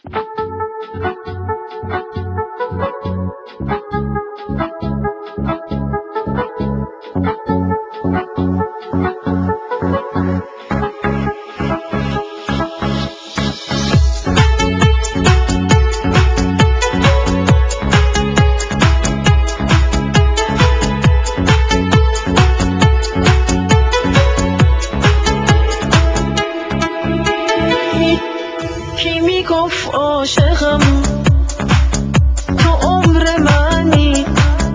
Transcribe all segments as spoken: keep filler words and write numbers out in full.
کی میگفت عاشقم تو عمر منی،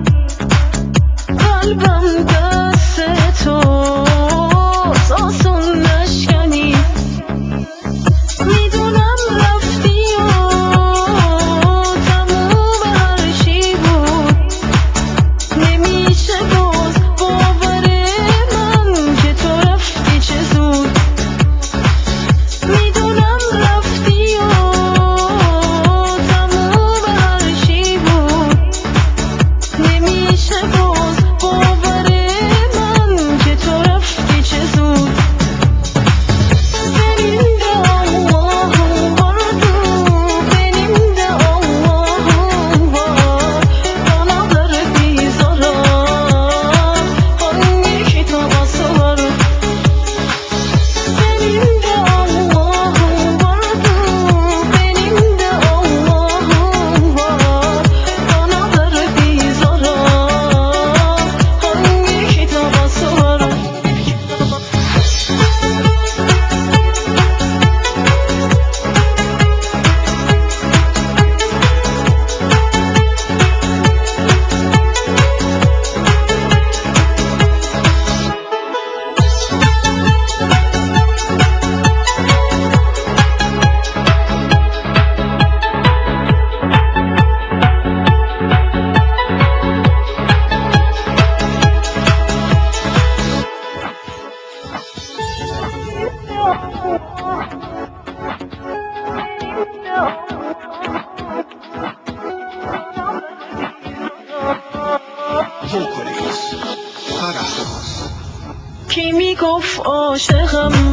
قلبم دست تو آسون نشکنی. میدونم رفتی و تموم هر چی بود، نمیشه باز باور من که تو رفتی چه زود. میدونم رفتی و تموم هر چی بود، نمیشه باز باور من که تو رفتی چه زود. Benim de Allah'ım vardı, benim de Allah'ım var. Bana verdiği zarar hangi kitaba sığar? Benim de Allah'ım vardı, benim de Allah'ım var. Bana verdiği zarar hangi kitaba sığar? کی میگفت عاشقم